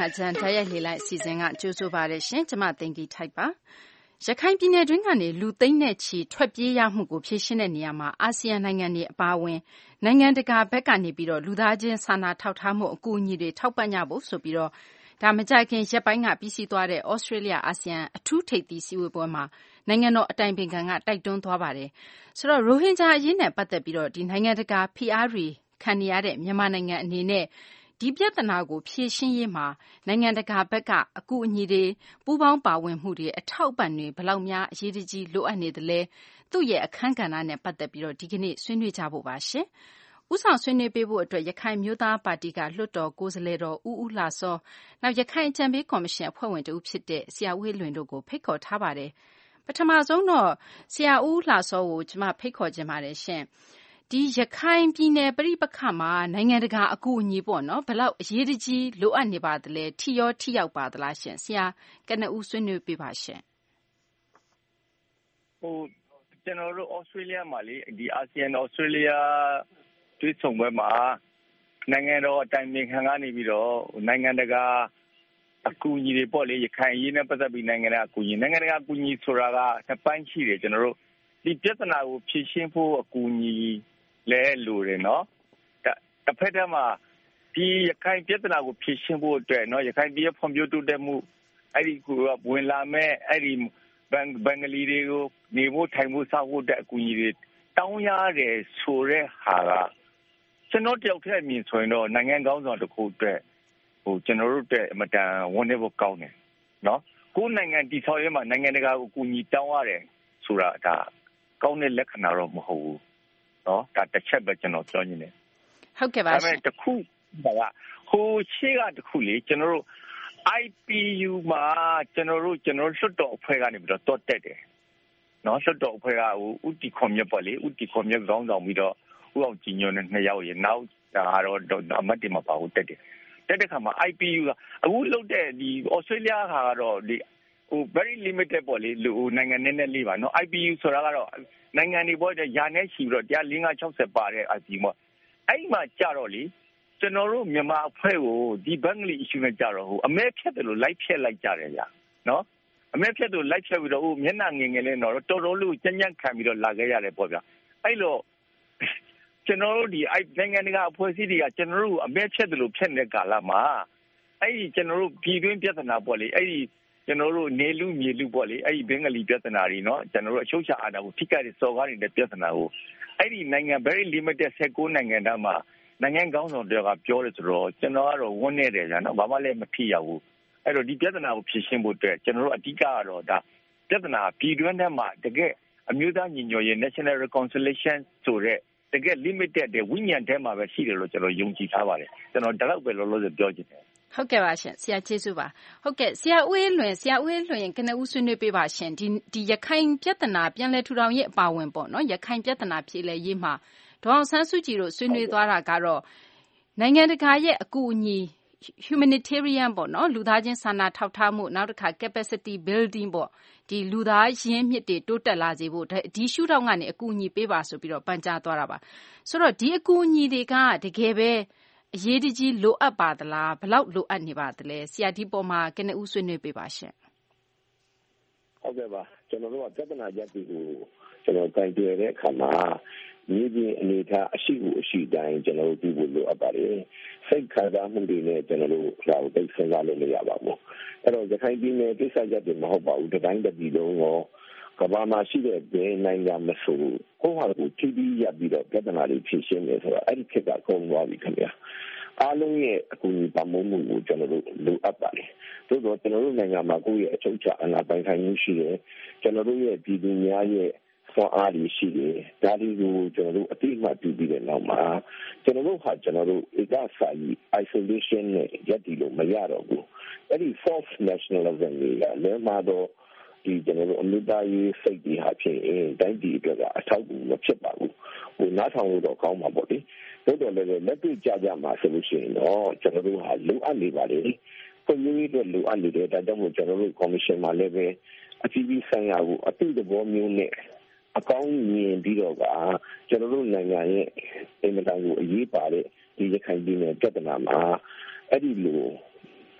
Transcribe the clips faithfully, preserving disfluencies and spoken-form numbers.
ဟာဂျန်တိုက်ရိုက်လေလိုက်အစီအစဉ်ကကြိုးဆိုပါရရှင်ကျမသိင်္ဂီထိုက်ပါရခိုင်ပြည်နယ်တွင်းကနေလူသိန်းနဲ့ချီထွက်ပြေးရမှုကိုဖြေရှင်းတဲ့နေရာမှာအာဆီယံနိုင်ငံတွေအပါအဝင်နိုင်ငံတကာဘက်ကနေပြီးတော့လူသားချင်းစာနာထောက်ထားမှုအကူအညီတွေထောက်ပံ့ကြဖို့ဆိုပြီးတော့ဒါမကြခင်ရက်ပိုင်းကပြီးစီးသွားတဲ့ဩစတြေးလျအာဆီယံအထူးထိပ်သီးစည်းဝေးပွဲမှာနိုင်ငံတော်အတိုင်ပင်ခံကတိုက်တွန်းသွားပါတယ်ဆိုတော့ရိုဟင်ဂျာအရေးနဲ့ပတ်သက်ပြီးတော့ဒီနိုင်ငံတကာဖိအားတွေခံနေရတဲ့မြန်မာနိုင်ငံအနေနဲ့ဒီပြဿနာကိုဖြေရှင်းရေးမှာနိုင်ငံတကာဘက်ကအကူအညီတွေပူးပေါင်းပါဝင်မှုတွေအထောက်အပံ့တွေဘယ်လောက်များအရေးတကြီးလိုအပ်နေသလဲသူ့ရဲ့အခန်းကဏ္ဍနဲ့ပတ်သက်ပြီးတော့ဒီကနေ့ဆွေးနွေးကြဖို့ပါရှင်ဥဆောင်ဆွေးနွေးပေးဖို့အတွက်ရခိုင်မျိုးသားပါတီကလွှတ်တော်ကိုယ်စားလှယ်တော်ဦးဦးလှစောနောက်ရခိုင်အကြံပေးကော်မရှင်အဖွဲ့ဝင်တဦးဖြစ်တဲ့ဆရာဦးဝင်းလွင်တို့ကိုဖိတ်ခေါ်ထားပါတယ်ပထမဆုံးတော့ဆရာဦးလှစောကိုကျွန်မဖိတ်ခေါ်ခြင်းပါတယ်ရှင်ဒီရခိုင်ပြည်နယ်ပြည်ပခါမှာနိုင်ငံတကာအကူအညီပေါ့နော်ဘယ်လောက်အရေးတကြီးလိုအပ်နေပါသလဲထိရောထိရောက်ပါသလားရှင်ဆရာကနဦးဆွေးနွေးပေးပါရှင်ဟိုကျွန်တော်တို့ဩစတြေးလျမှာလေဒီအာဆီယံဩစတြေးလျတွေ့ဆုံပွဲမှာနိုင်ငံတော်အတိုင်ပင်ခံကနေပြီးတော့နိုင်ငံတကာအကူအညီတွေပေါ့လေရခိုင်ရေးနဲ့ပတ်သက်ပြီးနိုင်ငံတကာအကူအညီနိုင်ငံတကာအကူအညီဆိုတာကနှစ်ပိုင်းရှိတယ်ကျွန်တော်တို့ဒီပြဿနာကိုဖြေရှင်းဖို့အကူအညီလဲလိုတယ်နော်တစ်ဖက်တည်းမှာဒီရခိုင်ပြဿနာကိုဖြေရှင်းဖို့အတွက်နော်ရခိုင်ပြည်ဖွံ့ဖြိုးတိုးတက်မှုအဲ့ဒီကိုဝင်လာမဲ့အဲ့ဒီဘန်ဘင်္ဂလီတွေကိုနေဖို့ထိုင်ဖို့စောက်ဖို့တဲ့အကူအညီတွေတောင်းရတယ်ဆိုတဲ့ဟာကကျွန်တော်တယောက်တည်းအမြင်ဆိုရင်တော့နိုင်ငံကောင်းဆောင်တစ်ခုအတွက်ဟိုကျွန်တော်တို့အတွက်အမတန်ဝန်နေဖို့ကောင်းတယ်နော်ကိုယ်နိုင်ငံတည်ဆောက်ရေးမှာနိုင်ငံတကာကိုအကူအညီတောင်းရတယ်ဆိုတာဒါကောင်းတဲ့လက္ခဏာတော့မဟုတ်ဘူးနော်ဒါတစ်ချက်ပဲကျွန်တော်ပြောနေတယ်ဟုတ်ကဲ့ပါရှင်ဒါပေမဲ့တစ်ခုကဟိုရှေ့ကတစ်ခုလေကျွန်တော်တို့ I P U မှာကျွန်တော်တို့ကျွန်တော်လွှတ်တော်အဖွဲ့ကနေပြီးတော့တောတက်တယ်နော်လွှတ်တော်အဖွဲ့ကဟိုဥတီကွန်မြတ်ပေါ့လေဥတီကွန်မြတ်ခေါင်းဆောင်ပြီးတော့ဥအောင်ကြည်ညိုနဲ့နှစ်ယောက်ရေနောက်ဒါတော့အမတ်တင်မပါဘူးတက်တယ်တက်တဲ့ခါမှာ I P U ကအခုလုပ်တဲ့ဒီ Australia ဟာကတော့ဒီဟို very limited ပေါ့လေဟိုနိုင်ငံနည်းနည်းလေးပါနော် I P U ဆိုတာကတော့နိုင်ငံတွေပေါ့တဲ့ယာနဲ့ရှိပြီးတော့တရား၄၅၆၀ပါတဲ့ I P U မှာအဲ့ဒီမှာကြတော့လေကျွန်တော်တို့မြန်မာအဖွဲ့ကိုဒီဘင်္ဂလီ issue နဲ့ကြတော့ဟိုအမဲဖြတ်တယ်လို့လိုက်ဖြတ်လိုက်ကြတယ်ဗျာနော်အမဲဖြတ်တယ်လိုက်ဖြတ်ပြီးတော့ဟိုမျက်နှာငယ်ငယ်လေးတော့တော်တော်လေးကြမ်းကြမ်းခံပြီးတော့လာခဲ့ရတယ်ပေါ့ဗျာအဲ့လိုကျွန်တော်တို့ဒီအဲ့နိုင်ငံတကာအဖွဲ့အစည်းတွေကကျွန်တော်တို့အမဲဖြတ်တယ်လို့ဖြတ်နေတဲ့ကာလမှာအဲ့ဒီကျွန်တော်တို့ပြည်တွင်းပြဿနာပေါ့လေအဲ့ဒီကျွန်တော်တို့နေလူမြေလူပေါ့လေအဲ့ဒီဘင်္ဂလီပြဿနာတွေเนาะကျွန်တော်တို့အချုပ်ချာအာဏာကိုထိခိုက်တဲ့စော်ကားနေတဲ့ပြဿနာကိုအဲ့ဒီနိုင်ငံ very limited ၁၉နိုင်ငံတည်းမှာနိုင်ငံကောင်းဆောင်တွေကပြောတယ်ဆိုတော့ကျွန်တော်ကတော့ဝန်းနေတယ်ကြာနော်ဘာမှလည်းမဖြစ်ရဘူးအဲ့တော့ဒီပြဿနာကိုဖြေရှင်းဖို့အတွက်ကျွန်တော်တို့အဓိကကတော့ဒါပြဿနာပြည်တွင်းထဲမှာတကယ်အမျိုးသားညီညွတ်ရေး national reconciliation ဆိုတဲ့တကယ် limited တဲ့ဝိညာဉ်ထဲမှာပဲရှိတယ်လို့ကျွန်တော်ယုံကြည်ထားပါတယ်ကျွန်တော်ဒါတော့ပဲလောလောဆယ်ပြောချင်တယ်ဟုတ်ကဲ့ပါရှင်ဆရာကျေးဇူးပါဟုတ်ကဲ့ဆရာဦးအေးလွင်ဆရာဦးအေးလွင်ကနဦးဆွေးနွေးပေးပါရှင်ဒီဒီရခိုင်ပြဿနာပြန်လည်ထူထောင်ရေးအပါဝင်ပေါ့နော်ရခိုင်ပြဿနာဖြေလည်ရေးမှာဒေါအောင်ဆန်းစုကြည်တို့ဆွေးနွေးသွားတာကတော့နိုင်ငံတကာရဲ့အကူအညီ humanitarian ပေါ့နော်လူသားချင်းစာနာထောက်ထားမှုနောက်တစ်ခါ capacity building ပေါ့ဒီလူသားရင်းမြစ်တွေတိုးတက်လာစေဖို့ဒီရှုထောင့်ကနေအကူအညီပေးပါဆိုပြီးတော့ပန်ကြားသွားတာပါဆိုတော့ဒီအကူအညီတွေကတကယ်ပဲအရေးတကြီးလိုအပ်ပါသလားဘယ်လောက်လိုအပ်နေပါသလဲဆရာဒီပေါ်မှာကနဦးဆွေးနွေးပေးပါရှင်ဟုတ်ကဲ့ပါကျွန်တော်တို့ကပြဿနာရပ်ပြီးကိုကျွန်တော်တိုင်တွေ့တဲ့အခါမှာမြေပြင်အနေထားအရှိကိုအရှိတိုင်းကျွန်တော်တို့ပြုလို့လိုအပ်ပါတယ်စိတ်ခံစားမှုတွေနဲ့ကျွန်တော်တို့ဒါကိုသိစဉ်းစားလို့မရပါဘူးအဲ့တော့ရခိုင်ပြည်နယ်ကိစ္စရပ်တွေမဟုတ်ပါဘူးတတိုင်းတစ်ပြည်လုံးရောကမ္ဘာမှာရှိတဲ့ဘယ်နိုင်ငံမဆိုဟိုဟာကိုထိပြီးရပ်ပြီးတော့ပြဿနာတွေဖြေရှင်းနေဆိုတော့အဲ့ဒီခေတ်ကကုန်သွားပြီခင်ဗျာအားလုံးရဲ့အကူအညီပံ့ပိုးမှုကိုကျွန်တော်တို့လိုအပ်ပါတယ်သို့တော့ကျွန်တော်တို့နိုင်ငံမှာကိုယ့်ရဲ့အချုပ်အခြာအာဏာပိုင်ဆိုင်မှုရှိတယ်ကျွန်တော်တို့ရဲ့ပြည်သူများရဲ့ဆွမ်းအားတွေရှိတယ်ဒါတွေကိုကျွန်တော်တို့အတိအမှတ်ပြုပြီးတဲ့နောက်မှာကျွန်တော်တို့ဟာကျွန်တော်တို့ဧကစာကြီး isolation နဲ့ရပ်တည်လို့မရတော့ဘူးအဲ့ဒီ false nationalism တွေကလည်းမှာတော့ဒီကျွန်တော်တို့အမျိုးသားရေးစိတ်တွေဟာဖြင့်တိုင်းပြည်အတွက်ကအထောက်အကူမဖြစ်ပါဘူးဟိုနားထောင်လို့တော့ကောင်းမှာပေါ့လေတို့တော့လည်းလက်တွေ့ကြကြမှာဆိုလို့ရှိရင်တော့ကျွန်တော်တို့ဟာလိုအပ်နေပါလေပုံမျိုးတွေလိုအပ်နေတယ်ဒါကြောင့်မို့ကျွန်တော်တို့ commission မှာလည်းပဲအပြည်ပြည်ဆိုင်ရာကိုအတူတဘောမျိုးနဲ့အကောင်းမြင်ပြီးတော့ကကျွန်တော်တို့နိုင်ငံရဲ့အင်မတန်ကိုအရေးပါတဲ့ဒီရခိုင်ပြည်နယ်ပြဿနာမှာအဲ့ဒီလို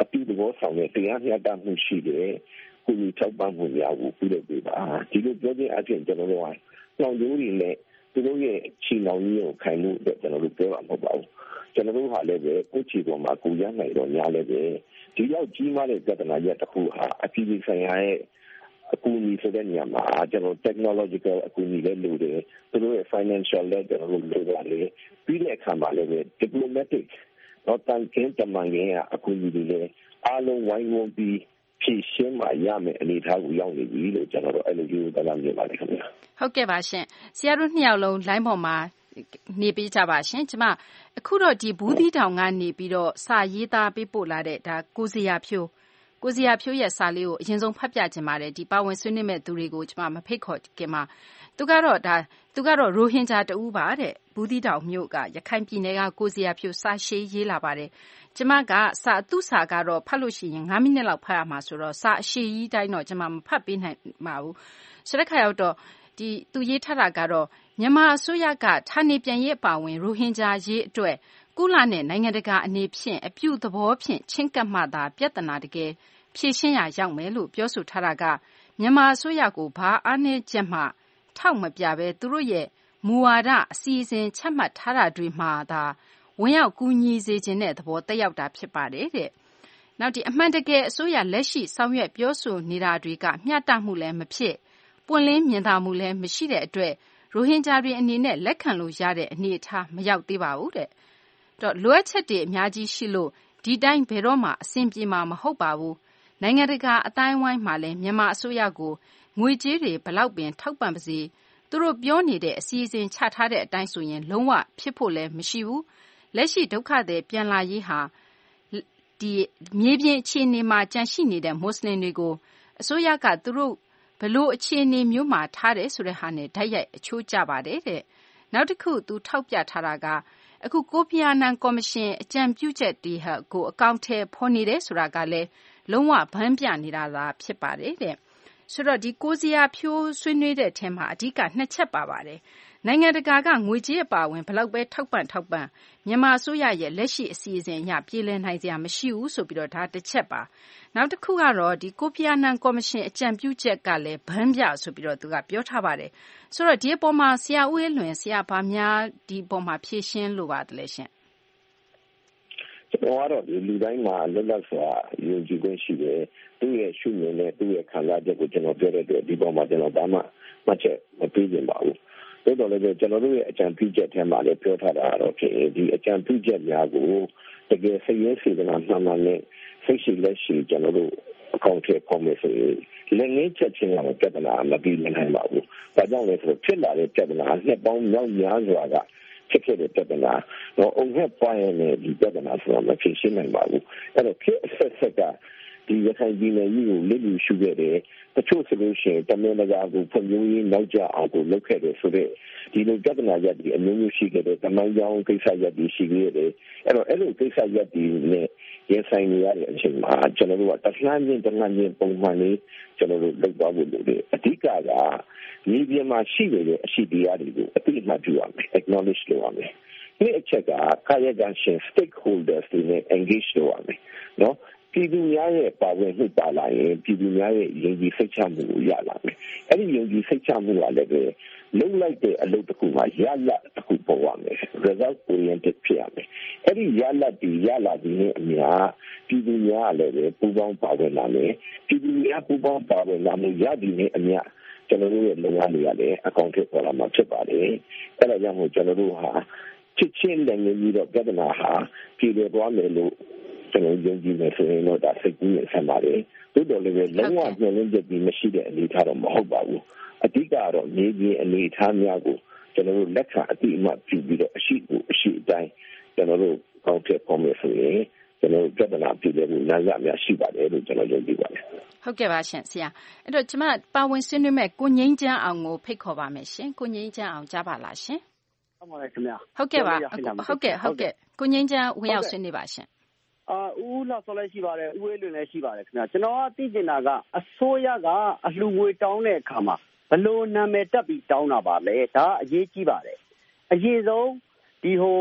အတူတဘောဆောင်တဲ့တရားမျှတမှုရှိတဲ့ကိုယ်ကြီးထောက်ပံ့မှုများကိုပြုလုပ်ပေးပါဒီလိုပြောခြင်းအပြင်ကျွန်တော်တို့ကနှောင်ကြိုးတွေနဲ့သူတို့ရဲ့ချီနှောင်ကြီးကိုခိုင်မှုအတွက်ကျွန်တော်တို့ပြောတာမဟုတ်ပါဘူးကျွန်တော်တို့ဟာလည်းပဲကိုယ်ချီပေါ်မှာကိုရနိုင်တော့များလည်းပဲဒီလောက်ကြီးမားတဲ့ပြဿနာရက်တစ်ခုဟာအပြည်ပြည်ဆိုင်ရာရဲ့အကူအညီဆိုတဲ့နေရာမှာကျွန်တော် technological အကူအညီလည်းလိုတယ်သူတို့ရဲ့ financial လည်းကျွန်တော်တို့လိုပါတယ်ပြီးတဲ့အခါမှာလည်းပဲ diplomatic တော့တန်ခင်းတမန်ရဲ့အကူအညီတွေလည်းအားလုံးဝိုင်းဝန်းပြီးဖြည့်ရှင်းမှရမယ်အနေထားကိုရောက်နေပြီလို့ကျွန်တော်တို့အဲ့လိုမျိုးတရားမြင်ပါတယ်ခင်ဗျာဟုတ်ကဲ့ပါရှင်ဆရာတို့နှစ်ယောက်လုံး line ပေါ်မှာနေပေးကြပါရှင်ကျမအခုတော့ဒီဘူးသီးတောင်ကနေပြီးတော့စာရေးသားပေးပို့လာတဲ့ဒါကိုစရာဖြိုးကိုစရာဖြိုးရဲ့စာလေးကိုအရင်ဆုံးဖတ်ပြခြင်းပါတယ်ဒီပါဝင်ဆွေးနွေးမဲ့သူတွေကိုကျမမဖိတ်ခေါ်ခင်မှာသူကတော့ဒါသူကတော့ရိုဟင်ဂျာတူပါတဲ့ဘူးသီးတောင်မြို့ကရခိုင်ပြည်နယ်ကကိုစရာဖြိုးစာရှည်ရေးလာပါတယ်ကျမကစာသူ့စာကတော့ဖတ်လို့ရှိရင်၅မိနစ်လောက်ဖတ်ရမှာဆိုတော့စာအရှည်ကြီးတိုင်းတော့ကျမမဖတ်ပေးနိုင်ပါဘူးဆိုတဲ့ခါရောက်တော့ဒီသူရေးထားတာကတော့မြန်မာအစိုးရကဌာနေပြန်ရေးအပါဝင်ရိုဟင်ဂျာရေးအတွက်ကုလနဲ့နိုင်ငံတကာအနေဖြင့်အပြုသဘောဖြင့်ချင်းကပ်မှသာပြဿနာတကယ်ဖြေရှင်းရရောက်မယ်လို့ပြောဆိုထားတာကမြန်မာအစိုးရကိုဘာအားနည်းချက်မှထောက်မပြဘဲသူတို့ရဲ့မူဝါဒအစီအစဉ်ချမှတ်ထားတာတွေမှာသာဝင်ရောက်ကူညီစေခြင်းတဲ့သဘောတက်ရောက်တာဖြစ်ပါတယ်တဲ့။နောက်ဒီအမှန်တကယ်အစိုးရလက်ရှိဆောင်ရွက်ပြောဆိုနေတာတွေကမျှတမှုလည်းမဖြစ်ပွင့်လင်းမြင်သာမှုလည်းမရှိတဲ့အတွက်ရိုဟင်ဂျာတွေအနေနဲ့လက်ခံလို့ရတဲ့အနေအထားမရောက်သေးပါဘူးတဲ့။တော့လိုအပ်ချက်တွေအများကြီးရှိလို့ဒီတိုင်းဘယ်တော့မှအဆင်ပြေမှာမဟုတ်ပါဘူး။နိုင်ငံတကာအတိုင်းဝိုင်းမှာလည်းမြန်မာအစိုးရကိုငွေကြေးတွေဘလောက်ပင်ထောက်ပံ့ပါစေသူတို့ပြောနေတဲ့အစီအစဉ်ချထားတဲ့အတိုင်းဆိုရင်လုံးဝဖြစ်ဖို့လည်းမရှိဘူး။လက်ရှိဒုက္ခသည်ပြန်လာရေးဟာဒီမြေပြင်အခြေအနေမှာကြန့်ရှိနေတဲ့မွတ်စလင်တွေကိုအစိုးရကသူတို့ဘလို့အခြေအနေမျိုးမှာထားတယ်ဆိုတဲ့ဟာနဲ့ဓာတ်ရိုက်အချိုးကျပါတယ်တဲ့နောက်တစ်ခုသူထောက်ပြထားတာကအခုကိုဖီအာနန်ကော်မရှင်အကြံပြုချက်တွေဟာကိုအကောင့်ထဲဖော်နေတယ်ဆိုတာကလည်းလုံးဝဗန်းပြနေတာသာဖြစ်ပါတယ်တဲ့ဆိုတော့ဒီကိုစရာဖြိုးဆွေးနွေးတဲ့အထက်မှာအဓိကနှစ်ချက်ပါပါတယ်နိုင်ငံတကာကငွေကြေးအပါဝင်ဘလောက်ပဲထောက်ပံ့ထောက်ပံ့မြန်မာအစိုးရရဲ့လက်ရှိအစီအစဉ်အရပြည်လည်နိုင်စရာမရှိဘူးဆိုပြီးတော့ဒါတစ်ချက်ပါနောက်တစ်ခုကတော့ဒီကိုဖီအာနန်ကော်မရှင်အကြံပြုချက်ကလည်းဗန်းပြဆိုပြီးတော့သူကပြောထားပါတယ်ဆိုတော့ဒီအပေါ်မှာဆရာဦးအေးလွင်ဆရာဗာများဒီအပေါ်မှာဖြည့်ရှင်းလိုပါတယ်လေရှင်ကျွန်တော်ကတော့ဒီလူတိုင်းမှာလွတ်လပ်စွာယုံကြည်ခွင့်ရှိတယ်သူ့ရဲ့ရှုမြင်တဲ့သူ့ရဲ့ခံစားချက်ကိုကျွန်တော်ပြောတဲ့အတွက်ဒီပေါ်မှာကျွန်တော်ဘာမှမှတ်ချက်မပေးချင်ပါဘူးတော်တော်လေးကျွန်တော်တို့ရဲ့အကြံပြုချက်ထဲမှာလည်းပြောထားတာတော့ဖြစ်ဒီအကြံပြုချက်များကိုတကယ်စိတ်ရင်းစေတနာမှန်မှန်နဲ့စိတ်ရှိလက်ရှိကျွန်တော်တို့အကောင့်ထဲပေါ်မယ်ဆိုရင်လက်ငင်းချက်ချင်းကတော့ပြဿနာမပြီးနိုင်ပါဘူး။ဒါကြောင့်လည်းဆိုဖြစ်လာတဲ့ပြဿနာနှစ်ပေါင်းမြောက်များစွာကဖြစ်ခဲ့တဲ့ပြဿနာတော့အုံနဲ့ပွားရင်လည်းဒီပြဿနာဆိုတော့မဖြစ်ရှင်းနိုင်ပါဘူး။အဲ့တော့ခေတ်အဆက်ဆက်ကဒီရခိုင်ပြည်နယ်ကြီးကိုလစ်လျူရှုခဲ့တယ်တချို့ဆိုလို့ရှိရင်တမန်တကာကိုဖွံ့ဖြိုးရေးနောက်ကျအောင်ကိုလုပ်ခဲ့တယ်ဆိုတော့ဒီလိုပြဿနာရပ်ဒီအမျိုးမျိုးရှိခဲ့တယ်တမန်ကြောင်းကိစ္စရပ်ဒီရှိခဲ့တယ်အဲ့တော့အဲ့လိုကိစ္စရပ်ဒီနဲ့ရင်ဆိုင်နေရတဲ့အချိန်မှာကျွန်တော်တို့ကတလှမ်းချင်းတလှမ်းချင်းပုံမှန်လေးကျွန်တော်တို့လုပ်သွားဖို့လိုတယ်အဓိကကမြေပြင်မှာရှိနေတဲ့အရှိတရားတွေကိုအသိအမှတ်ပြုရမယ် acknowledge လုပ်ရမယ်ဒီအချက်ကကာယကံရှင် stakeholders တွေနဲ့ engage လုပ်ရမယ်နော်ပြည်သူများရဲ့ပါဝင်မှုပါလာရင်ပြည်သူများရဲ့ယုံကြည်စိတ်ချမှုကိုရလာမယ်။အဲ့ဒီယုံကြည်စိတ်ချမှုကလည်းပဲလုံလိုက်တဲ့အလုပ်တစ်ခုမှာရလတ်တစ်ခုပေါ်ရမယ်။ result oriented ဖြစ်ရမယ်။အဲ့ဒီရလတ်ဒီရလာပြီးနဲ့အများပြည်သူများလည်းပဲပူးပေါင်းပါဝင်လာမယ်။ပြည်သူများပူးပေါင်းပါဝင်လာမှုရပြီးနဲ့အများကျွန်တော်တို့ရဲ့လုပ်ငန်းတွေကလည်းအကောင့်ထဲပေါ်လာမှာဖြစ်ပါတယ်။အဲ့ဒါကြောင့်မို့ကျွန်တော်တို့ဟာချစ်ချင်းလည်းငြင်းပြီးတော့ပြဿနာဟာပြည်လေသွားမယ်လို့ကျွန်တော်ယုံကြည်နေဆိုရင်တော့ဒါစိတ်ကူးနေဆံပါတယ်။တိုးတော်လည်းလုံးဝမျှော်လင့်ချက်ပြီးမရှိတဲ့အနေအထားတော့မဟုတ်ပါဘူး။အဓိကတော့မြေပြင်အနေအထားများကိုကျွန်တော်တို့လက်ခံအတိအမှတ်ပြုပြီးတော့အရှိကိုအရှိအတိုင်းကျွန်တော်တို့ကောင်းတဲ့ပုံမျိုးဆိုရင်ကျွန်တော်ပြဿနာပြည့်တဲ့ဉာဏ်ရများရှိပါတယ်လို့ကျွန်တော်ယုံကြည်ပါတယ်။ဟုတ်ကဲ့ပါရှင်ဆရာ။အဲ့တော့ကျွန်မပါဝင်ဆွေးနွေးမဲ့ကိုငိမ့်ချမ်းအောင်ကိုဖိတ်ခေါ်ပါမယ်ရှင်။ကိုငိမ့်ချမ်းအောင်ကြားပါလားရှင်။ဟုတ်ပါရဲ့ခင်ဗျာ။ဟုတ်ကဲ့ပါ။ဟုတ်ကဲ့ဟုတ်ကဲ့ကိုငိမ့်ချမ်းဝင်ရောက်ဆွေးနွေးပါရှင်။အာဦးလာဆော်လည်းရှိပါတယ်ဦးဝေးလွင်လည်းရှိပါတယ်ခင်ဗျာကျွန်တော်ကသိကျင်တာကအစိုးရကအလှူငွေတောင်းတဲ့အခါမှာဘလို့နာမည်တက်ပြီးတောင်းတာပါလဲဒါအရေးကြီးပါတယ်အရေးဆုံးဒီဟို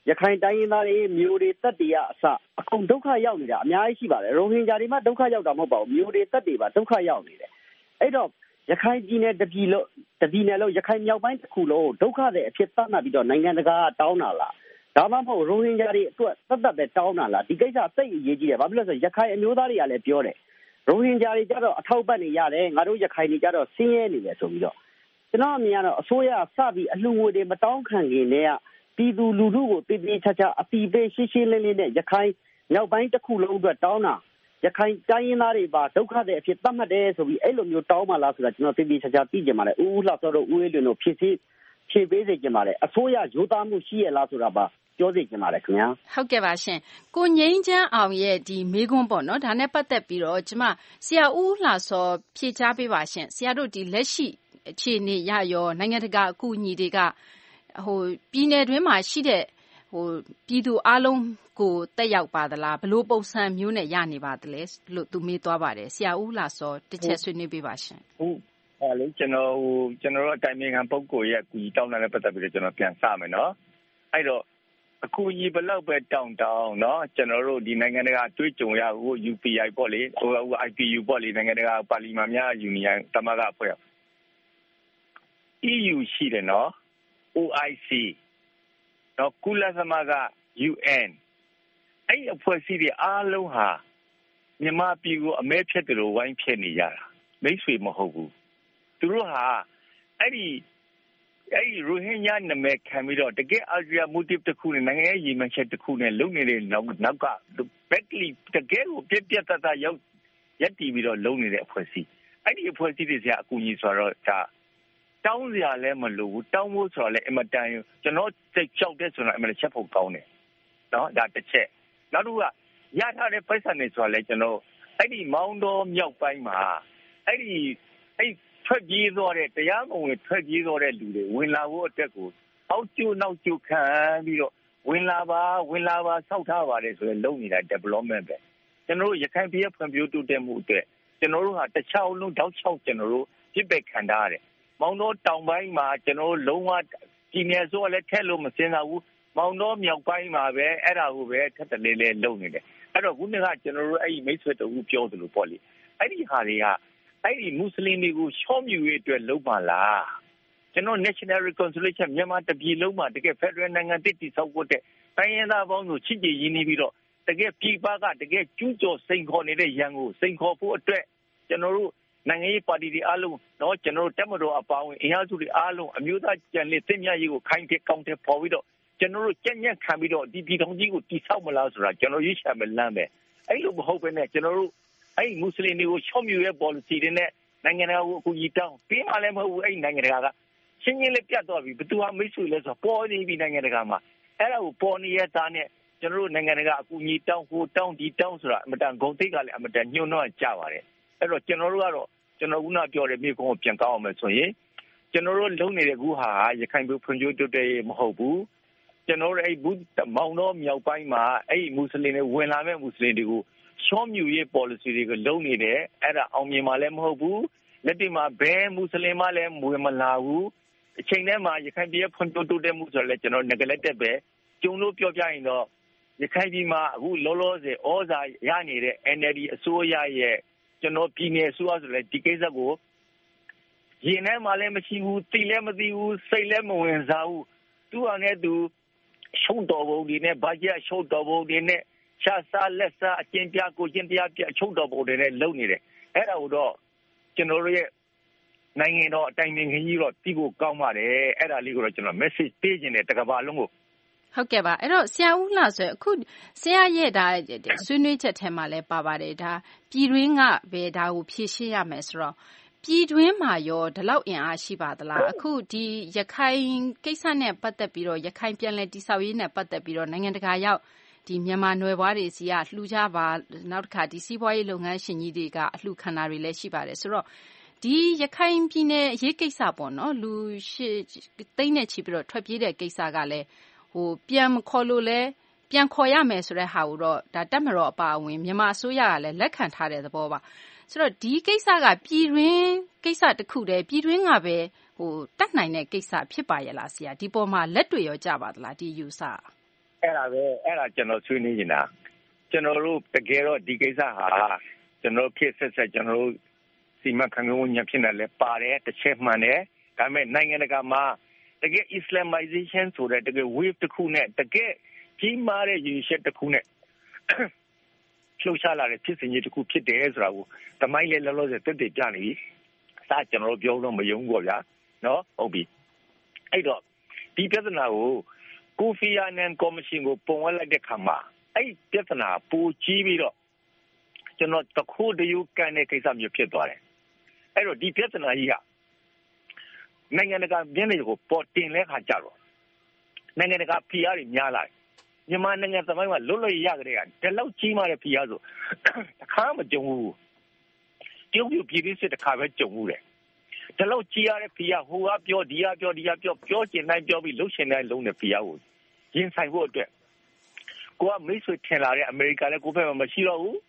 ရခိုင်တိုင်းရင်းသားတွေမျိုးတွေတက်တွေကအစအကုန်ဒုက္ခရောက်နေတာအများကြီးရှိပါတယ်ရိုဟင်ဂျာတွေမှဒုက္ခရောက်တာမဟုတ်ပါဘူးမျိုးတွေတက်တွေပါဒုက္ခရောက်နေတယ်အဲ့တော့ရခိုင်ပြည်နယ်တပြည်လုံးတပြည်နယ်လုံးရခိုင်မြောက်ပိုင်းတစ်ခုလုံးဒုက္ခတွေအဖြစ်သတ်မှတ်ပြီးတော့နိုင်ငံတကာတောင်းတာလားဒါမှမဟုတ်ရိုဟင်ဂျာတွေအတွက်သက်သက်ပဲတောင်းတာလားဒီကိစ္စသိအရေးကြီးတယ်ဘာဖြစ်လို့လဲဆိုရခိုင်အမျိုးသားတွေကလည်းပြောတယ်ရိုဟင်ဂျာတွေကြတော့အထောက်ပံ့နေရတယ်ငါတို့ရခိုင်တွေကြတော့ဆင်းရဲနေတယ်ဆိုပြီးတော့ကျွန်တော်အမြင်ကတော့အစိုးရစပြီးအလှူငွေတွေမတောင်းခံခင်တည်းကပြည်သူလူထုကိုတည်တည်ချာချာအပီပေးရှင်းရှင်းလင်းလင်းနဲ့ရခိုင်မြောက်ပိုင်းတစ်ခုလုံးအတွက်တောင်းတာရခိုင်တိုင်းရင်းသားတွေပါဒုက္ခတွေအဖြစ်သတ်မှတ်တယ်ဆိုပြီးအဲ့လိုမျိုးတောင်းမှလားဆိုတာကျွန်တော်တည်တည်ချာချာသိကြပါလေဦးဦးလှစောတို့ဦးအေးလွင်တို့ဖြည့်ဆည်းဖြည့်ပေးစေကြပါလေအစိုးရရိုးသားမှုရှိရလားဆိုတာပါပြောစေချင်ပါတယ်ခင်ဗျာဟုတ်ကဲ့ပါရှင်ကိုငိမ့်ချမ်းအောင်ရဲ့ဒီမေးခွန်းပေါ့နော်ဒါနဲ့ပတ်သက်ပြီးတော့ကျမဆရာဦးလှစောဖြည့်ချပေးပါရှင်ဆရာတို့ဒီလက်ရှိအခြေအနေရရောနိုင်ငံတကာအကူအညီတွေကဟိုပြည်နယ်တွင်းမှာရှိတဲ့ဟိုပြည်သူအလုံးကိုတက်ရောက်ပါသလားဘလို့ပုံစံမျိုးနဲ့ရနေပါသလဲလို့သူမေးသွားပါတယ်ဆရာဦးလှစောတစ်ချက်ဆွေးနွေးပေးပါရှင်ဟုတ်ဟာလေကျွန်တော်ဟိုကျွန်တော်တို့အတိုင်းအမြံပုဂ္ဂိုလ်ရဲ့အကူအညီတောင်းတာနဲ့ပတ်သက်ပြီးတော့ကျွန်တော်ပြန်စမယ်နော်အဲ့တော့အကူအညီဘယ်လောက်ပဲတောင်းတောင်းเนาะကျွန်တော်တို့ဒီနိုင်ငံတကာတွေ့ကြုံရဟို ယူ ပီ အိုင် ပေါ့လေဟို အိုင် ပီ ယူ ပေါ့လေနိုင်ငံတကာပါလီမန်များယူနီယံသမဂ္ဂအဖွဲ့ အီ ယူ ရှိတယ်เนาะ အို အိုင် စီ เนาะကုလသမဂ္ဂ ယူ အန် အဲ့အဖွဲ့အစည်းတွေအားလုံးဟာမြန်မာပြည်ကိုအမဲဖြတ်တယ်လို့ဝိုင်းဖြတ်နေကြတာမိတ်ဆွေမဟုတ်ဘူးသူတို့ဟာအဲ့ဒီအဲ့ဒီရိုဟင်ဂျာနာမည်ခံပြီးတော့တကယ်အဂျီယာမိုတီဗ်တစ်ခုနဲ့နိုင်ငံရေးရည်မှန်းချက်တစ်ခုနဲ့လုံနေတဲ့နောက်နောက်ကဘက်ကလီတကယ်ကိုပြပြတတရောက်ရက်တီပြီးတော့လုံနေတဲ့အဖွဲ့အစည်းအဲ့ဒီအဖွဲ့အစည်းတွေဆရာအကူအညီဆိုတော့ဒါတောင်းစရာလည်းမလိုဘူးတောင်းဖို့ဆိုတော့လည်းအမတန်ကျွန်တော်စိတ်ကြောက်တဲ့ဆိုတော့အမလည်းချက်ဖို့ကောင်းတယ်နော်ဒါတစ်ချက်နောက်တစ်ခုကရထားတဲ့ပိုက်ဆံတွေဆိုတော့လည်းကျွန်တော်အဲ့ဒီမောင်းတော်မြောက်ပိုင်းမှာအဲ့ဒီအဲ့ထွက်ပြေးသွားတဲ့တရားမဝင်ထွက်ပြေးသွားတဲ့လူတွေဝင်လာဖို့အတွက်ကိုအောက်ကျိုးနောက်ကျိုးခံပြီးတော့ဝင်လာပါဝင်လာပါစောက်ထားပါတယ်ဆိုရင်လုပ်နေတာ development ပဲကျွန်တော်တို့ရခိုင်ပြည်ဖွံ့ဖြိုးတိုးတက်မှုအတွက်ကျွန်တော်တို့ဟာတစ်ချောင်းလုံးတောက်ချောက်ကျွန်တော်တို့ပြစ်ပယ်ခံထားရတယ်မောင်တော်တောင်ပိုင်းမှာကျွန်တော်တို့လုံးဝပြည်နယ်ဆိုလည်းထက်လို့မစင်စားဘူးမောင်တော်မြောက်ပိုင်းမှာပဲအဲ့ဒါကိုပဲထက်တလဲလဲလုပ်နေတယ်အဲ့တော့ခုနကကျွန်တော်တို့အဲ့ဒီမိတ်ဆွေတို့ပြောသလိုပေါ့လေအဲ့ဒီဟာတွေကအဲ့ဒီမွတ်စလင်တွေကိုရှော့မြူရေးအတွက်လုပ်ပါလားကျွန်တော် National Reconciliation မြန်မာတပြည်လုံးမှာတကယ် Federal နိုင်ငံတည်တည်ဆောက်ဖို့တဲ့တိုင်းရင်းသားပေါင်းကိုချစ်ကြည်ရင်းနှီးပြီးတော့တကယ်ပြည်ပကတကယ်ကျူးကျော်စိန်ခေါ်နေတဲ့ရန်ကိုစိန်ခေါ်ဖို့အတွက်ကျွန်တော်တို့နိုင်ငံရေးပါတီတွေအားလုံးတော့ကျွန်တော်တို့တက်မတော်အပါဝင်အင်အားစုတွေအားလုံးအမျိုးသားကြံလေးတင်မြရေးကိုခိုင်းတဲ့ကောင်းတဲ့ပေါ်ပြီးတော့ကျွန်တော်တို့ကြက်ညက်ခံပြီးတော့ဒီပြည်ထောင်ကြီးကိုတည်ဆောက်မလားဆိုတာကျွန်တော်ရွေးချယ်မလမ်းပဲအဲ့လိုမဟုတ်ဘဲနဲ့ကျွန်တော်တို့အဲ့မွတ်စလင်တွေကိုချော့မြူရဲ့ policy တွေနဲ့နိုင်ငံတကာကိုအခုကြီးတောင်းပြီးမှလည်းမဟုတ်ဘူးအဲ့နိုင်ငံတကာကရှင်းရှင်းလေးပြတ်သွားပြီဘယ်သူမှမိတ်ဆွေလဲဆိုပေါ်နေပြီနိုင်ငံတကာမှာအဲ့ဒါကိုပေါ်နေရသားနဲ့ကျွန်တော်တို့နိုင်ငံတကာအကူအညီတောင်းဟိုတောင်းဒီတောင်းဆိုတာအမတန်ဂုဏ်သိက္ခာလည်းအမတန်ညှို့နှောကြပါတယ်အဲ့တော့ကျွန်တော်တို့ကတော့ကျွန်တော်ခုနပြောတဲ့မြေကုန်းကိုပြန်ကောက်အောင်မယ်ဆိုရင်ကျွန်တော်တို့လုံနေတဲ့ကူဟာရခိုင်ပြည်ဖွံ့ဖြိုးတိုးတက်ရေးမဟုတ်ဘူးကျွန်တော်တို့အဲ့ဘူးမောင်တော်မြောက်ပိုင်းမှာအဲ့မွတ်စလင်တွေဝင်လာမဲ့မွတ်စလင်တွေကိုရှော့မြူရေး policy တွေကိုလုံနေတယ်အဲ့ဒါအောင်မြင်မှလည်းမဟုတ်ဘူးလက်တွေ့မှာဘယ်မွတ်စလင်မှလည်းဝင်မလာဘူးအချိန်ထဲမှာရခိုင်ပြည်ဖွံ့ဖြိုးတိုးတက်မှုဆိုတော့လည်းကျွန်တော် neglect ပဲကျုံလို့ပြောပြရင်တော့ရခိုင်ပြည်မှာအခုလောလောဆယ်ဩဇာရနေတဲ့ အန် အယ်လ် ဒီ အစိုးရရဲ့ကျွန်တော်ပြည်နယ်အစိုးရဆိုလည်းဒီကိစ္စကိုရင်ထဲမှာလည်းမရှိဘူးသိလည်းမသိဘူးစိတ်လည်းမဝင်စားဘူးသူ့ဟာနဲ့သူရှုံးတော်ပုံဒီနဲ့ဘာကြရှုံးတော်ပုံဒီနဲ့ချာစားလက်စားအကျဉ်းပြကိုကျဉ်းပြပြရှုံးတော်ပုံတွေနဲ့လုံနေတယ်အဲ့ဒါကိုတော့ကျွန်တော်တို့ရဲ့နိုင်ငံတော်အတိုင်းအမြင်ကြီးတော့တီးဖို့ကောင်းပါတယ်အဲ့ဒါလေးကိုတော့ကျွန်တော် message ပေးခြင်းနဲ့တကဘာလုံးကိုဟုတ်ကဲ့ပါအဲ့တော့ဆရာဦးလှဆိုအခုဆရာရဲ့ဒါဆွေးနွေးချက်ထဲမှာလည်းပါပါတယ်ဒါပြည်တွင်းကပဲဒါကိုဖြည့်ရှင်းရမယ်ဆိုတော့ပြည်တွင်းမှာရောဒီလောက်အင်အားရှိပါသလားအခုဒီရခိုင်ကိစ္စနဲ့ပတ်သက်ပြီးတော့ရခိုင်ပြည်နယ်တိဆောက်ရေးနဲ့ပတ်သက်ပြီးတော့နိုင်ငံတကာရောက်ဒီမြန်မာနွယ်ဘွားတွေစီကလှူကြပါနောက်တစ်ခါဒီစီးပွားရေးလုပ်ငန်းရှင်ကြီးတွေကအလှူခံတာတွေလည်းရှိပါတယ်ဆိုတော့ဒီရခိုင်ပြည်နယ်အရေးကိစ္စပေါ့နော်လူရှိသိန်းနဲ့ချီပြီးတော့ထွက်ပြေးတဲ့ကိစ္စကလည်းဟိုပြန်ခေါ်လို့လဲပြန်ခေါ်ရမယ်ဆိုတဲ့ဟာကိုတော့ဒါတက်မတော်အပါအဝင်မြန်မာအစိုးရကလည်းလက်ခံထားတဲ့သဘောပါဆိုတော့ဒီကိစ္စကပြည်တွင်းကိစ္စတစ်ခုတည်းပြည်တွင်းကပဲဟိုတတ်နိုင်တဲ့ကိစ္စဖြစ်ပါရဲ့လားဆရာဒီပေါ်မှာလက်တွေ့ရောကြပါသလားဒီယူဆအဲ့ဒါပဲအဲ့ဒါကျွန်တော်ဆွေးနွေးနေတာကျွန်တော်တို့တကယ်တော့ဒီကိစ္စဟာကျွန်တော်ဖြစ်ဆက်ဆက်ကျွန်တော်တို့စီမံခန့်ခွဲမှုညဖြစ်နေလဲပါတယ်တစ်ချက်မှန်တယ်ဒါပေမဲ့နိုင်ငံတကာမှာတကယ် Islamization ဆိုတဲ့တကယ် wave တစ်ခုနဲ့တကယ်ကြီးမားတဲ့ရည်ရွယ်တစ်ခုနဲ့လှုပ်ရှားလာတဲ့ဖြစ်စဉ်ကြီးတစ်ခုဖြစ်တယ်ဆိုတာကိုတမိုင်းလေးလောလောဆယ်တက်တက်ပြနေပြီ။ဒါကျွန်တော်တို့ပြောလို့မယုံဘူးပေါ့ဗျာ။နော်ဟုတ်ပြီ။အဲ့တော့ဒီပြဿနာကိုကိုဖီအာနန်ကော်မရှင်ကိုပုံဝဲလိုက်တဲ့ခါမှာအဲ့ပြဿနာပူကြီးပြီးတော့ကျွန်တော်တခိုးတယူကန်တဲ့ကိစ္စမျိုးဖြစ်သွားတယ်။အဲ့တော့ဒီပြဿနာကြီးဟာနိုင်ငံတကာမျက်နှာကိုပေါ်တင်လဲခါကြတော့နိုင်ငံတကာဖိအားတွေများလာတယ်မြန်မာနိုင်ငံသမိုင်းမှာလွတ်လွတ်ရကြတဲ့ကဒီလောက်ကြီးမားတဲ့ဖိအားဆိုတခါမကြုံဘူးပြုံးပြုတ်ပြည်ပြည်စစ်တခါပဲကြုံဘူးတယ်ဒီလောက်ကြီးရတဲ့ဖိအားဟိုကပြောဒီကပြောဒီကပြောပြောချင်တိုင်းပြောပြီးလှုပ်ရှင်တိုင်းလုံးတဲ့ဖိအားကိုရင်ဆိုင်ဖို့အတွက်ကိုကမိတ်ဆွေထင်လာတဲ့အမေရိကန်လည်းကိုဖက်မှာမရှိတော့ဘူး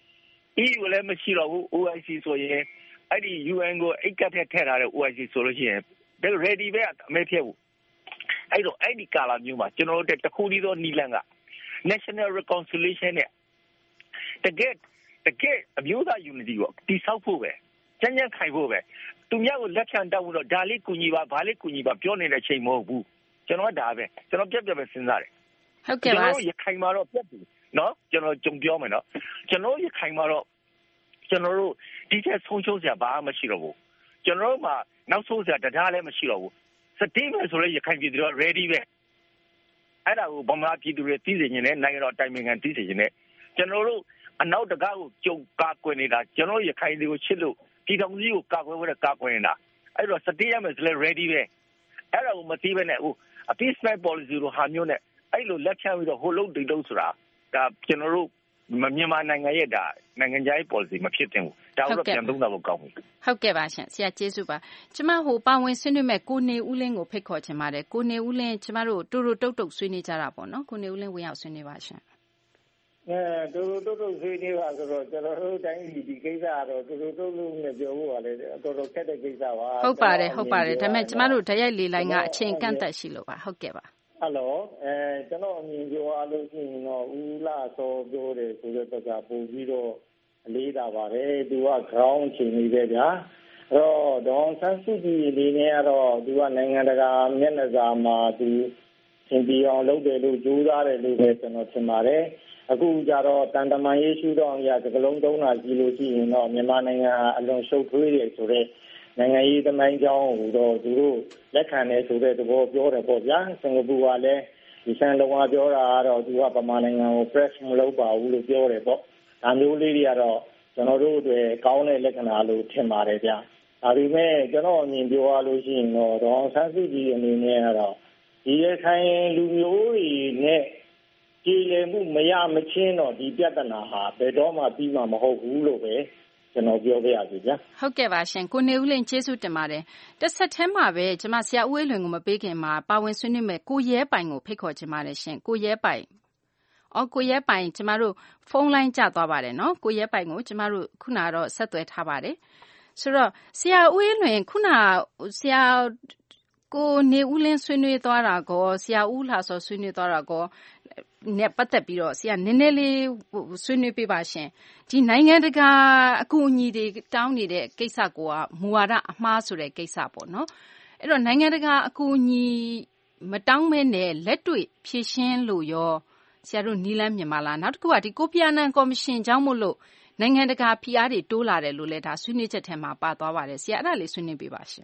E U လည်းမရှိတော့ဘူး O I C ဆိုရင်အဲ့ဒီ U N ကိုအိတ်ကတ်ထည့်ထားတဲ့ O I C ဆိုလို့ရှိရင်ဒါ ready ပဲအမေဖြစ်ဘူးအဲ့တော့အဲ့ဒီကာလမျိုးမှာကျွန်တော်တို့တခုတည်းသောနီလန်က National Reconciliation နဲ့တကယ်တကယ်အမျိုးသား unity ကိုတိဆောက်ဖို့ပဲကျန်းကျန်းခိုင်ဖို့ပဲသူများကိုလက်ဖြန့်တောက်လို့ဒါလေးကူညီပါဘာလေးကူညီပါပြောနေတဲ့အချိန်မဟုတ်ဘူးကျွန်တော်ကဒါပဲကျွန်တော်ပြက်ပြက်ပဲစဉ်းစားတယ်ဟုတ်ကဲ့ပါကျွန်တော်ရခိုင်မှာတော့ပြက်ပြီနော်ကျွန်တော်ကြုံပြောမယ်နော်ကျွန်တော်ရခိုင်မှာတော့ကျွန်တော်တို့ဒီထက်ဆုံးရှုံးစရာဘာမှမရှိတော့ဘူးကျွန်တော်တို့မှာနောက်ဆုံးစရာတရားလည်းမရှိတော့ဘူးစတိမယ်ဆိုလည်းရခိုင်ပြည်သူတွေ ready ပဲအဲ့ဒါကိုဗမာပြည်သူတွေသိစေခြင်းနဲ့နိုင်ငံတော်တိုင်ပင်ခံသိစေခြင်းနဲ့ကျွန်တော်တို့အနောက်တကားကိုကြုံကာကွယ်နေတာကျွန်တော်ရခိုင်တွေကိုချစ်လို့ပြည်တော်ကြီးကိုကာကွယ်ဖို့ကာကွယ်နေတာအဲ့တော့စတိရမယ်ဆိုလည်း ready ပဲအဲ့ဒါကိုမသိဘဲနဲ့ဟိုအ peace night policy လိုဟာမျိုးနဲ့အဲ့လိုလက်ချပြီးတော့ဟိုလုံးတိတ်လုံးဆိုတာဒါကျွန်တော်တို့မြန်မာနိုင်ငံရဲ့ဒါနိုင်ငံခြားရေး policy မဖြစ်တင်ဘူးဒါတော့ပြန်သုံးတာဖို့ကောင်းပြီဟုတ်ကဲ့ပါရှင်ဆရာကျေးဇူးပါကျမဟိုပါဝင်ဆွေးနွေးမဲ့ကိုနေဦးလင်းကိုဖိတ်ခေါ်ချင်ပါတယ်ကိုနေဦးလင်းကျမတို့တူတူတုတ်တုတ်ဆွေးနွေးကြတာပေါ့နော်ကိုနေဦးလင်းဝင်ရောက်ဆွေးနွေးပါရှင်အဲတူတူတုတ်တုတ်ဆွေးနွေးပါဆိုတော့ကျွန်တော်တို့တိုင်းပြည်ဒီကိစ္စကတော့တူတူတုတ်တုတ်နဲ့ပြောဖို့ကလည်းတော်တော်ခက်တဲ့ကိစ္စပါဟုတ်ပါတယ်ဟုတ်ပါတယ်ဒါပေမဲ့ကျမတို့ဓာတ်ရိုက်လေးလိုင်းကအချိန်ကန့်သက်ရှိလို့ပါဟုတ်ကဲ့ပါဟယ်လိုအဲကျွန်တော်အမြင်ပြောရလို့ရှိရင်တော့ဦးလာစောပြောတယ်ဆိုတဲ့ဘက်ကပို့ပြီးတော့အလေးတာပါတယ်သူကခေါင်းချိန်နေပဲဗျာအဲ့တော့ဒေါန်ဆန်းစုကြည်အနေနဲ့ကတော့သူကနိုင်ငံတကာမျက်နှာစာမှာသူသင်ပြီးအောင်လုပ်တယ်လို့ကြိုးစားတယ်လို့ပဲကျွန်တော်ထင်ပါတယ်အခုကြတော့တန်တမာရေးရှုတော့အရာစကလုံးသုံးတာကြီးလို့ရှိရင်တော့မြန်မာနိုင်ငံဟာအလွန်ရှုပ်ထွေးတယ်ဆိုတော့နိုင်ငံရေးသမိုင်းကြောင်းကိုတော့သူတို့လက်ခံတယ်ဆိုတဲ့သဘောပြောတယ်ပေါ့ဗျာစင်ကာပူကလည်းဒီဆန်လုံးဝပြောတာကတော့သူကဗမာနိုင်ငံကို press မလုပ်ပါဘူးလို့ပြောတယ်ပေါ့ဒါမျိုးလေးတွေကတော့ကျွန်တော်တို့တွေကောင်းတဲ့လက္ခဏာလို့ထင်ပါတယ်ဗျာဒါပေမဲ့ကျွန်တော်အမြင်ပြောရလို့ရှိရင်တော့ဒေါန်ဆန်းစုကြည်အနေနဲ့ကတော့ဒီရခိုင်လူမျိုးတွေနဲ့ကြည်လည်မှုမရမချင်းတော့ဒီပြဿနာဟာဘယ်တော့မှပြီးမှာမဟုတ်ဘူးလို့ပဲကျွန်တော်ပြောပြရစီဗျာဟုတ်ကဲ့ပါရှင်ကိုနေဦးလင်းကျေးဇူးတင်ပါတယ်တစ်ဆက်တည်းမှာပဲကျွန်မဆရာဦးအေးလွင်ကိုမပေးခင်မှာပါဝင်ဆွေးနွေးမဲ့ကိုရဲပိုင်ကိုဖိတ်ခေါ်ချင်ပါတယ်ရှင်ကိုရဲပိုင်အော်ကိုရဲပိုင်ကျမတို့ဖုန်းလိုင်းကျသွားပါတယ်နော်ကိုရဲပိုင်ကိုကျမတို့ခုနကတော့ဆက်သွယ်ထားပါတယ်ဆိုတော့ဆရာဦးအေးလွင်ခုနဆရာကိုနေဦးလင်းဆွေးနွေးသွားတာကောဆရာဦးလှစောဆွေးနွေးသွားတာကောနဲ့ပတ်သက်ပြီးတော့ဆရာနည်းနည်းလေးဆွေးနွေးပေးပါရှင်ဒီနိုင်ငံတကာအကူအညီတွေတောင်းနေတဲ့ကိစ္စကမူဝါဒအမှားဆိုတဲ့ကိစ္စပေါ့နော်အဲ့တော့နိုင်ငံတကာအကူအညီမတောင်းမဲနဲ့လက်တွေ့ဖြည့်ရှင်းလို့ရောဆရာတို့နီလန်းမြန်မာလားနောက်တစ်ခုကဒီကိုဖီအာနန်ကော်မရှင်ကြောင့်မို့လို့နိုင်ငံတကာဖိအားတွေတိုးလာတယ်လို့လည်းဒါဆွေးနွေးချက်ထဲမှာပါသွားပါတယ်ဆရာအဲ့ဒါလေးဆွေးနွေးပေးပါရှင်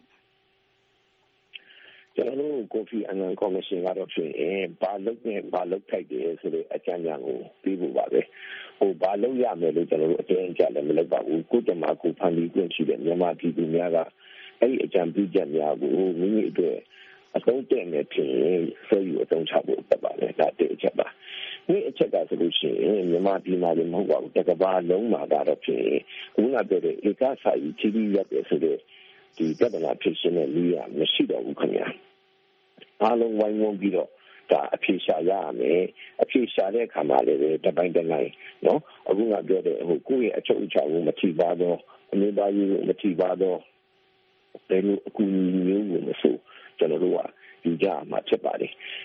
ကျွန်တော်တို့ကိုဖီအာနန်ကော်မရှင်ကတော့ဖြစ်ရင်ဘာလုပ်နဲ့ဘာလုပ်ထိုက်တယ်ဆိုတဲ့အကြံဉာဏ်ကိုပြီးဖို့ပါပဲဟိုဘာလုပ်ရမယ်လို့ကျွန်တော်တို့အတင်းအကျပ်လည်းမလုပ်ပါဘူးကိုယ်တမကိုဖန်ပြီးပြင်ရှိတဲ့မြန်မာပြည်သူများကအဲ့ဒီအကြံပြုချက်များကိုမိမိအတွက်အသုံးတည့်နေဖြစ်ရင်ဆွေးယူအသုံးချဖို့တက်ပါလေဒါတဲ့အချက်ပါဒီအချက်ကဆိုလို့ရှိရင်မြန်မာပြည်မှာလည်းမဟုတ်ပါဘူးတကဘာလုံးမှာတော့ဖြစ်ရင်ခုနပြောတဲ့ဧကစာကြီးကြီးကြီးရပ်တယ်ဆိုတဲ့ဒီပြဿနာဖြစ်ရှင်းတဲ့လူရမရှိတော့ဘူးခင်ဗျာအားလုံးဝိုင်းဝန်းပြီးတော့ဒါအဖြေရှာရမယ်အဖြေရှာတဲ့အခါမှာလည်းတပိုင်းတစ်ပိုင်းနော်အခုကပြောတဲ့ဟိုကိုယ့်ရဲ့အချုပ်အချာကိုမထိပါတော့အမျိုးသားရေးကိုမထိပါတော့ဘယ်လိုအကူအညီမျိုးကိုမဆိုကျွန်တော်တို့ကဒီကြမှာဖြစ်ပါတယ်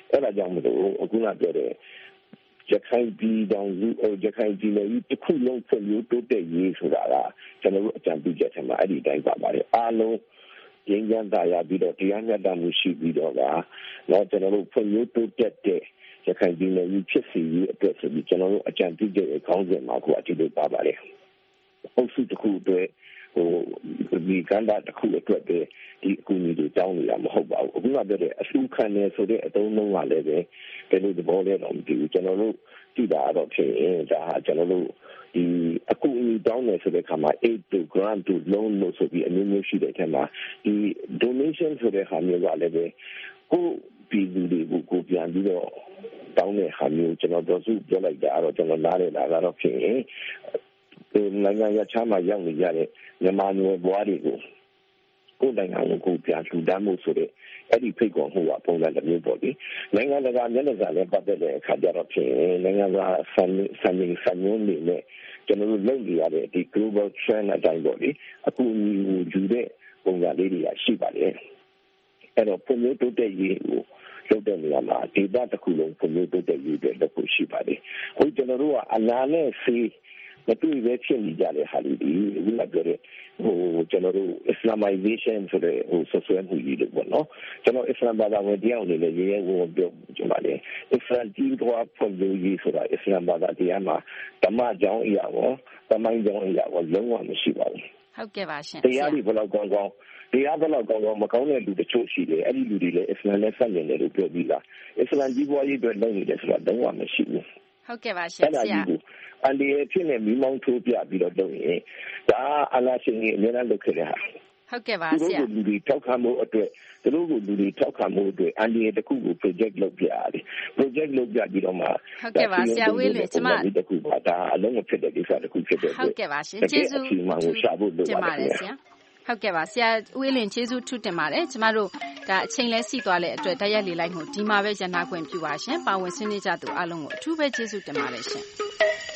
အဲ့ဒါကြောင့်မလို့အခုနပြောတဲ့ရခိုင်ပြည်တောင်စုရခိုင်ပြည်နယ်ကြီးတစ်ခုလုံးဖွံ့ဖြိုးတိုးတက်ရေးဆိုတာကကျွန်တော်တို့အကြံပြုချက်ထဲမှာအဲ့ဒီတိုင်းပါပါတယ်အားလုံးရင်းချမ်းသာရပြီးတော့တရားမျှတမှုရှိပြီးတော့ကတော့ကျွန်တော်တို့ဖွံ့ဖြိုးတိုးတက်တဲ့ရခိုင်ပြည်နယ်ကြီးဖြစ်စီရေးအတွက်ဆိုပြီးကျွန်တော်တို့အကြံပြုချက်ရဲ့ခေါင်းစဉ်မှာကိုအတိအကျပါပါတယ်အုပ်စုတစ်ခုအတွက်ဟိုဒီကန္တာတစ်ခုအတွက်ပဲဒီအကူအညီတွေတောင်းနေတာမဟုတ်ပါဘူးအခုကပြောတဲ့အစုခံနေဆိုတဲ့အသုံးလုံးကလည်းပဲဘယ်လိုသဘောလဲတော့မသိဘူးကျွန်တော်တို့ကြည့်တာတော့ဖြစ်ရင်ဒါဟာကျွန်တော်တို့ဒီအကူအညီတောင်းနေဆိုတဲ့အခါမှာ aid to grant to loan လို့ဆိုပြီးအမျိုးမျိုးရှိတဲ့အထက်မှာဒီ donation ဆိုတဲ့ဟာမျိုးကလည်းပဲကိုပြည်သူတွေကိုကိုပြန်ပြီးတော့တောင်းတဲ့ဟာမျိုးကျွန်တော်တို့စုပြောလိုက်တာတော့ကျွန်တော်နားလည်လာတာတော့ဖြစ်ရင်နိုင်ငံရခြားမှာရောက်နေကြတဲ့မြန်မာမျိုးဘွားတွေကိုကိုယ်နိုင်ငံကိုပြန်ထူတမ်းမှုဆိုတဲ့အဲ့ဒီဖိတ်ခေါ်မှုကပုံစံတစ်မျိုးပေါ့ဒီနိုင်ငံတကာမျက်နှာစာနဲ့ပတ်သက်တဲ့အခါကျတော့ဖြစ်ရင်နိုင်ငံကဆန်ဆန်ဆန်မျိုးနေနဲ့ကျွန်တော်တို့လုပ်နေရတဲ့ဒီ global trend အတိုင်းပေါ့ဒီအခုမျိုးယူတဲ့ပုံစံလေးတွေရှိပါတယ်အဲ့တော့ပုံမျိုးတိုးတက်ရေးကိုလုပ်တဲ့နေရာမှာဒေသတစ်ခုလုံးပုံမျိုးတိုးတက်ရေးတွေလုပ်ဖို့ရှိပါတယ်ဟိုကျွန်တော်တို့ကအနာနဲ့ဆေးမတွေ့ပဲဖြစ်နေကြတဲ့ဟာတွေဒီအခုနပြောတဲ့ဟိုကျွန်တော်တို့ Islamization ဆိုတဲ့ဟိုဆွဆွဲမှုကြီးလို့ပေါ့နော်ကျွန်တော် Islam ဘာသာဝင်တရားအနေနဲ့ရေးရဲကိုပြောကြပါလေ Islam ကြီးတော့ဖွင့်လို့ရေးဆိုတာ Islam ဘာသာတရားမှာဓမ္မကြောင်းအရာရောသမိုင်းကြောင်းအရာရောလုံးဝမရှိပါဘူးဟုတ်ကဲ့ပါရှင်တရားဒီဘယ်လောက်ကောင်းကောင်းတရားဘယ်လောက်ကောင်းကောင်းမကောင်းတဲ့လူတချို့ရှိတယ်အဲ့ဒီလူတွေလည်း Islam နဲ့ဆက်နေတယ်လို့ပြောပြီးလား Islam ကြီးပွားရေးအတွက်လုပ်နေတယ်ဆိုတာလုံးဝမရှိဘူးဟုတ်ကဲ့ပါရှင်ဆရာအန်ဒီရဲ့ဖြစ်နေမိမောင်းထိုးပြပြီးတော့လုပ်ရင်ဒါအလားရှင်ကြီးအများနဲ့လုပ်ခဲ့တဲ့ဟာဟုတ်ကဲ့ပါဆရာလူတွေထောက်ခံမှုအတွက်သူတို့ကလူတွေထောက်ခံမှုအတွက်အန်ဒီရဲ့တခုကို project လုပ်ပြရတယ် project လုပ်ပြပြီးတော့မှဟုတ်ကဲ့ပါဆရာဝေးလွင်ကျွန်မတခုပါဒါအလုံးမဖြစ်တဲ့ကိစ္စတခုဖြစ်တဲ့ဟုတ်ကဲ့ပါရှင်ကျေးဇူးတင်ပါတယ်ဆရာဟုတ်ကဲ့ပါဆရာဦးအေးလွင်ကျေးဇူးထူးတင်ပါတယ်ကျမတို့ဒါအချိန်လဲစီးသွားတဲ့အတွက်တိုက်ရိုက်လေလိုက်မှုဒီမှာပဲရနာခွင့်ပြုပါရှင်ပါဝင်ဆွေးနွေးကြသူအားလုံးကိုအထူးပဲကျေးဇူးတင်ပါတယ်ရှင်